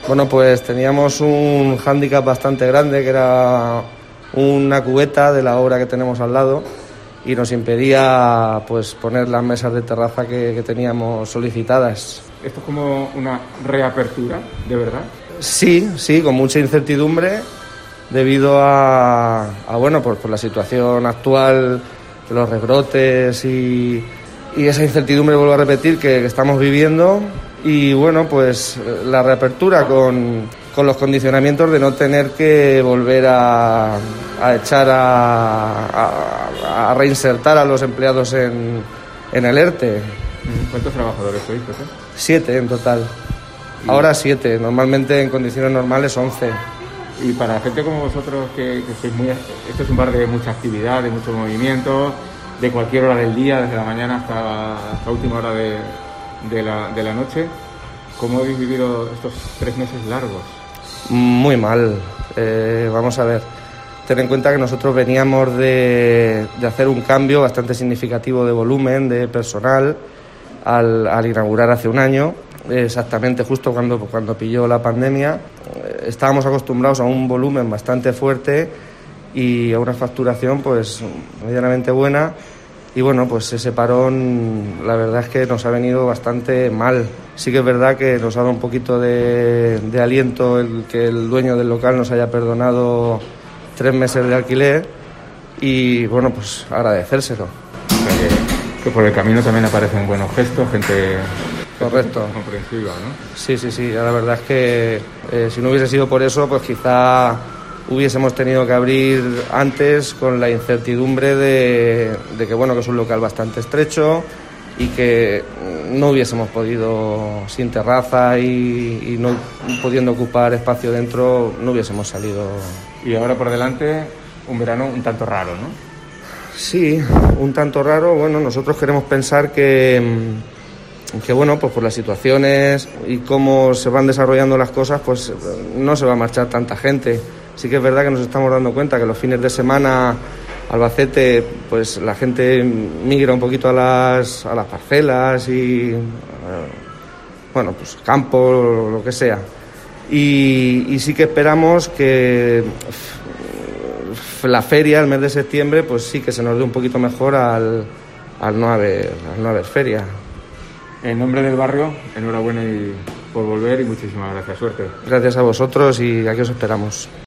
Bueno, pues teníamos un hándicap bastante grande, que era una cubeta de la obra que tenemos al lado, y nos impedía pues poner las mesas de terraza que teníamos solicitadas. ¿Esto es como una reapertura, de verdad? Sí, con mucha incertidumbre debido a bueno, pues por la situación actual, de los rebrotes y esa incertidumbre, vuelvo a repetir, que estamos viviendo. Y bueno, pues la reapertura con los condicionamientos de no tener que volver a echar a reinsertar a los empleados en el ERTE. ¿Cuántos trabajadores sois, Pepe? 7 en total. Ahora 7, normalmente en condiciones normales 11. Y para gente como vosotros, que sois esto es un bar de mucha actividad, de mucho movimiento, de cualquier hora del día, desde la mañana hasta última hora de la noche, ¿cómo habéis vivido estos 3 meses largos? Muy mal. Vamos a ver, ten en cuenta que nosotros veníamos de hacer un cambio bastante significativo de volumen, de personal, al inaugurar hace un año, exactamente justo cuando pilló la pandemia. Estábamos acostumbrados a un volumen bastante fuerte y a una facturación pues medianamente buena, y bueno, pues ese parón la verdad es que nos ha venido bastante mal. Sí que es verdad que nos ha dado un poquito de aliento el que el dueño del local nos haya perdonado 3 meses de alquiler, y bueno, pues agradecérselo. O sea que por el camino también aparecen buenos gestos, gente... Correcto. Comprensiva, ¿no? Sí, la verdad es que si no hubiese sido por eso, pues quizá hubiésemos tenido que abrir antes, con la incertidumbre de que bueno, que es un local bastante estrecho y que no hubiésemos podido, sin terraza y no pudiendo ocupar espacio dentro, no hubiésemos salido. Y ahora por delante un verano un tanto raro, ¿no? Sí, un tanto raro. Bueno, nosotros queremos pensar que bueno, pues por las situaciones y cómo se van desarrollando las cosas, pues no se va a marchar tanta gente. Sí que es verdad que nos estamos dando cuenta que los fines de semana Albacete, pues la gente migra un poquito a las parcelas y bueno, pues campo, lo que sea. Y sí que esperamos que la feria, el mes de septiembre, pues sí que se nos dé un poquito mejor al no haber feria. En nombre del barrio, enhorabuena por volver y muchísimas gracias. Suerte. Gracias a vosotros y aquí os esperamos.